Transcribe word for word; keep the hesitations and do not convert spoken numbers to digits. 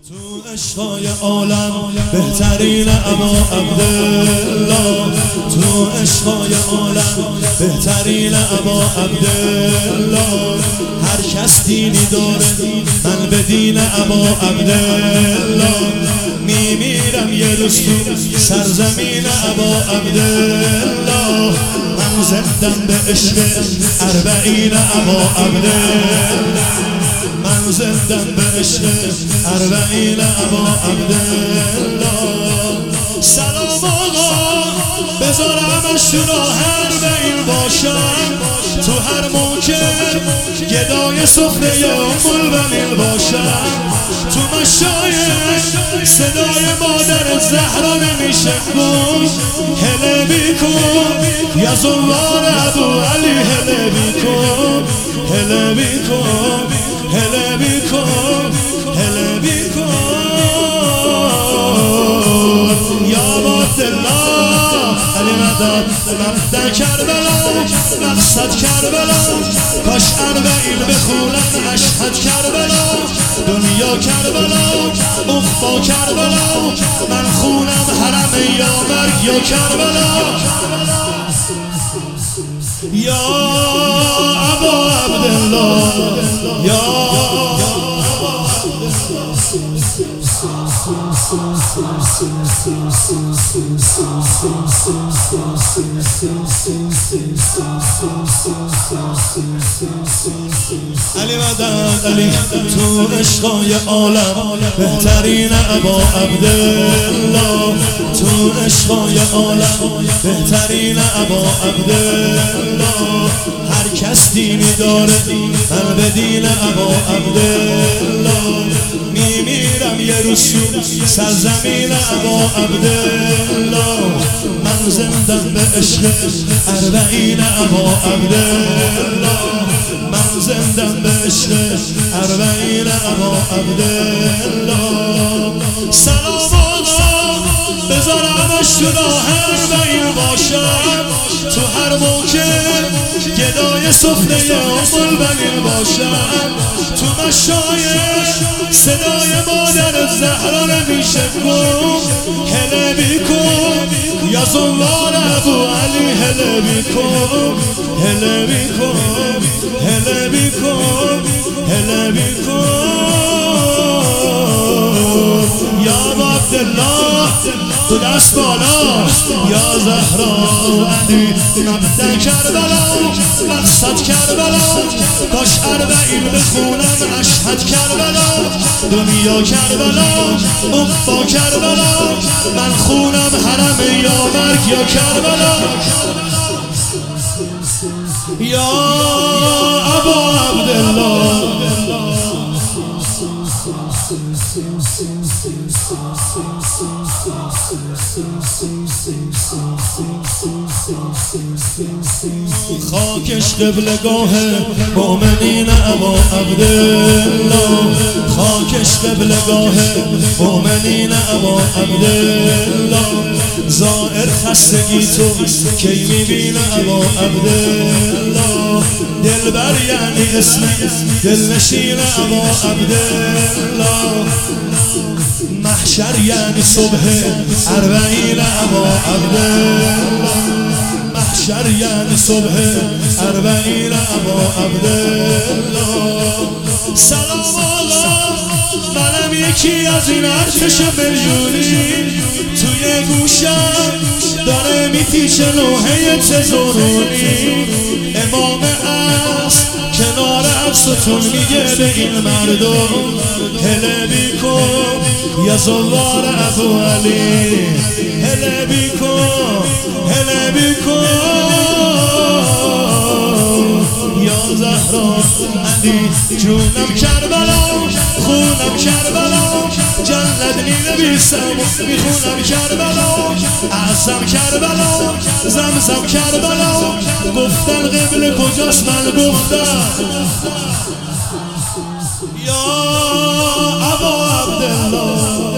تو عشقای عالم بهترین ابا عبدالله، تو عشقای عالم بهترین ابا عبدالله. هر کس دینی داره من به دین ابا عبدالله. میمیرم یه روز تو سرزمین ابا عبدالله. من زندم به عشق اربعین ابا عبدالله. من زندم به عشق اربعین ابا عبدالله. سلام آقا بذارمش تو راه اربعین باشم، تو هر موکب گدای سفره یا ملبنین باشم. تو مشایخ صدای مادر زهرا نمیشه گوش. هله بیکن یا زوار ابو علی، هله بیکن هله بیکن هله بیکن هله بیکن یا عبدالله. علی مدد مبدأ کربلا، مقصد کربلا. کاش اربعین بخونم اشهد کربلا. دنیا کربلا، عقبا کربلا. من خونم حرم یا مرگ یا کربلا. یا ابا عبدالله، یا علی مدد علی. تو عشقای عالم بهترین ابا عبدالله، تو عشقای عالم بهترین ابا عبدالله. هر کس دینی داره من به دین ابا عبدالله. میمیرم یه روز سرزمین ابا عبدالله. من زندم به عشق اربعین ابا عبدالله. من زندم به عشق اربعین ابا عبدالله. سلام آقا بذارمش تو راه اربعین باشم، تو هر موکب گدای سفره یا ملبنین باشم. تو مشایخ صدای مادر زهرا نمیشه گم. هله بیکن یا زوار ابو علی، هله بیکن هله بیکن هله بیکن هله بیکن یا عبدالله. تو دست بالا یا زهرا علی مبدأ کربلا، مقصد کربلا. کاش اربعین بخونم اشهد کربلا. دنیا کربلا، عقبا کربلا. من خونم حرم یا مرگ یا کربلا. یا ابا عبدالله. خاکش قبلگاه مؤمنین ابا عبدالله. خاکش قبلگاه مؤمنین ابا عبدالله. زائر خستگی تو کی میبینه ابا عبدالله. دلبر یعنی اسم دلنشین ابا عبدالله. محشر یعنی صبح اربعین ابا عبدالله. محشر یعنی صبح اربعین ابا عبدالله. سلام آقا منم یکی از این ارتش میلیونی. توی گوشم داره میپیچه نوحه تزارونی. امام عصر کنار عصرتون میگه به این مردم. هله بیکن یا زوار ابو علی، هله بیکن هله بیکن یا زهرا علی. جونم کربلا، خونم کربلا. جنت مینویسم میخونم کربلا. اعظم کربلا، زمزم کربلا. گفتن قبل کجاست من گفتم یا ابا عبدالله.